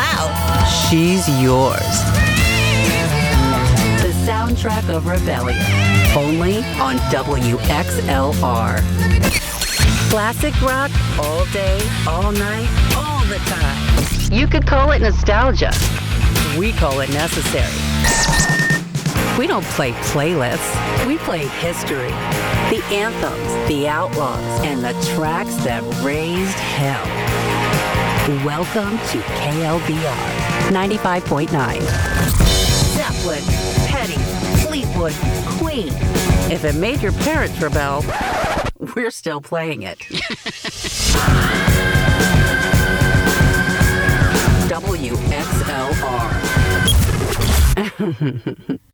loud. She's yours. The soundtrack of rebellion. Only on WXLR. Classic rock all day, all night, all the time. You could call it nostalgia. We call it necessary. We don't play playlists. We play history. The anthems, the outlaws, and the tracks that raised hell. Welcome to KLBR 95.9. Zeppelin, Petty, Fleetwood, Queen. If it made your parents rebel, we're still playing it. WXLR.